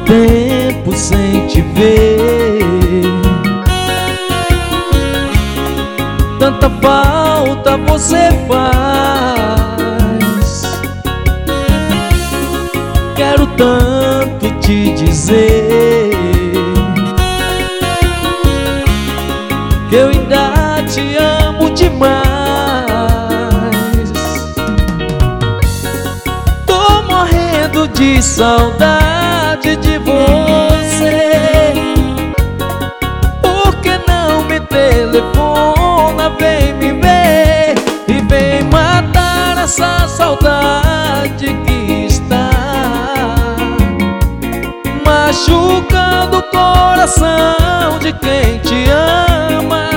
tempo sem te ver, tanta falta você faz. Quero tanto te dizer que eu ainda te amo demais. Tô morrendo de saudade de você. Por que não me telefona, vem me ver e vem matar essa saudade que está machucando o coração de quem te ama.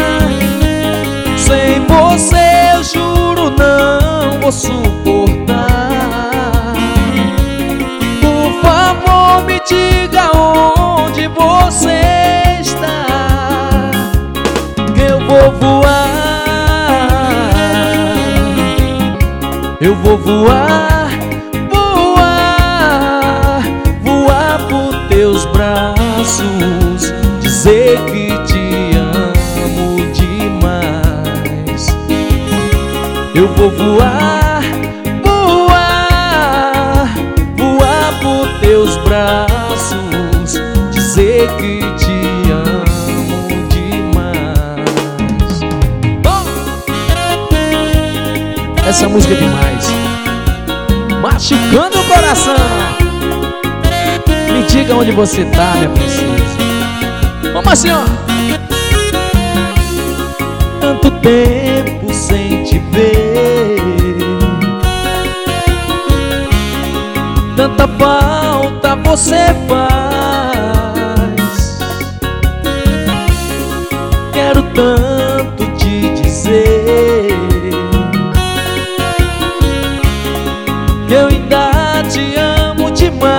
Sem você eu juro não vou suportar. Por favor me diga onde você está, que eu vou voar. Eu vou voar, voar, voar por teus braços, dizer que te amo demais. Eu vou voar, voar, voar por teus braços, dizer que te amo demais. Oh! Essa música é demais, machucando o coração. Me diga onde você tá, minha princesa. Vamos assim, ó. Tanto tempo sem te ver, tanta falta você faz. Quero tanto te dizer que eu ainda te amo demais.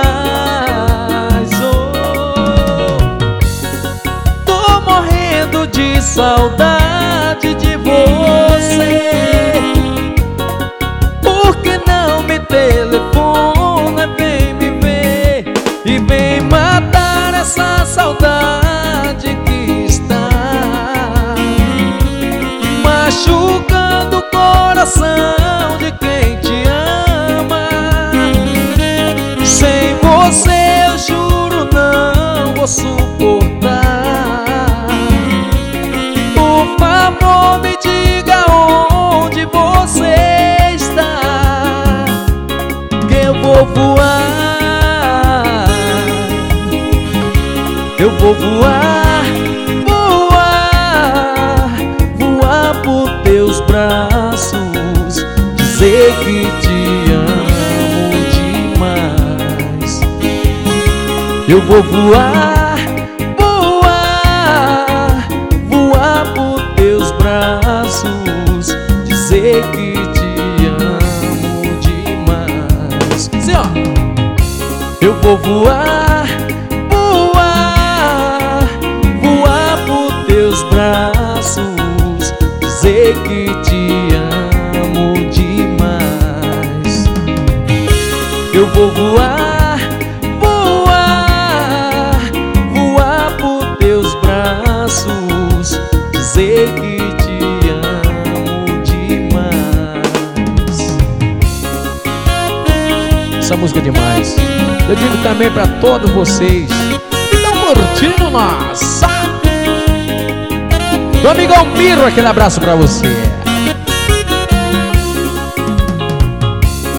De saudade de você. Por que não me telefona, vem me ver e vem matar essa saudade que está machucando o coração de quem te ama. Sem você eu juro não vou suportar. Por favor me diga onde você está, que eu vou voar. Eu vou voar, voar, voar por teus braços, dizer que te amo demais. Eu vou voar, dizer que te amo demais. Sim, ó. Eu vou voar, voar, voar por teus braços, dizer que te amo demais. Eu vou voar, voar, voar por teus braços, dizer que te amo demais. Essa música é demais. Eu digo também pra todos vocês que estão curtindo nós. Do amigão Miro, aquele abraço pra você.